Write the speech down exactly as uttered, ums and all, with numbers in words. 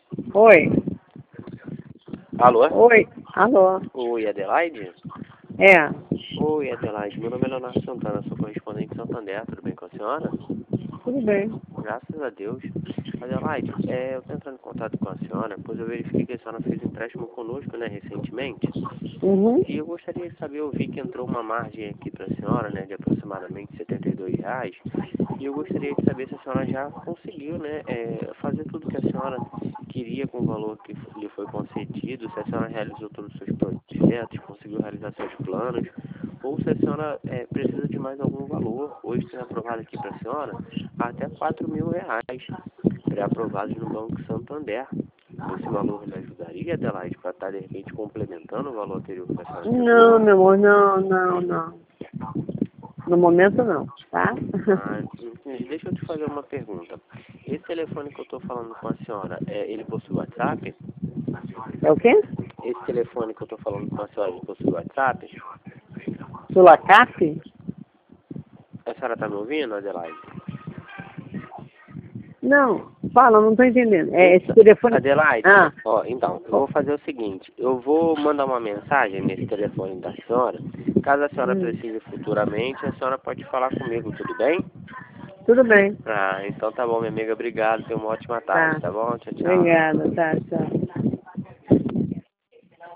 Oi. Alô? Oi. Alô. Oi, Adelaide? É. Oi, Adelaide. Meu nome é Leonardo Santana, sou correspondente de Santander. Tudo bem com a senhora? Tudo bem. Graças a Deus. Adelaide, é, eu estou entrando em contato com a senhora, pois eu verifiquei que a senhora fez empréstimo conosco, né, recentemente. Uhum. E eu gostaria de saber, eu vi que entrou uma margem aqui para a senhora, né, de aproximadamente setenta e dois reais. E eu gostaria de saber se a senhora já conseguiu, né, é, fazer tudo que a senhora queria com o valor que lhe foi concedido, se a senhora realizou todos os seus projetos, conseguiu realizar seus planos, ou se a senhora é, precisa de mais algum valor. Hoje tem aprovado aqui para a senhora até quatro mil reais, pré-aprovados no Banco Santander. Esse valor lhe ajudaria, Adelaide, para estar de repente complementando o valor anterior que a senhora pegou? Não, meu amor, não, não, não. No momento não, tá? Ah, entendi. Deixa eu te fazer uma pergunta. Esse telefone que eu estou falando com a senhora, é, ele possui WhatsApp? É o quê? Esse telefone que eu estou falando com a senhora, ele possui WhatsApp? Sulacap? A senhora está me ouvindo, Adelaide? Não, fala, não tô entendendo. É esse telefone... Adelaide, Ah. ó, então, eu vou fazer o seguinte, eu vou mandar uma mensagem nesse telefone da senhora. Caso a senhora Hum. precise futuramente, a senhora pode falar comigo, tudo bem? Tudo bem. Ah, então tá bom, minha amiga, obrigado, tenha uma ótima tarde, Tá. tá bom? Tchau, tchau. Obrigada, tá, tchau.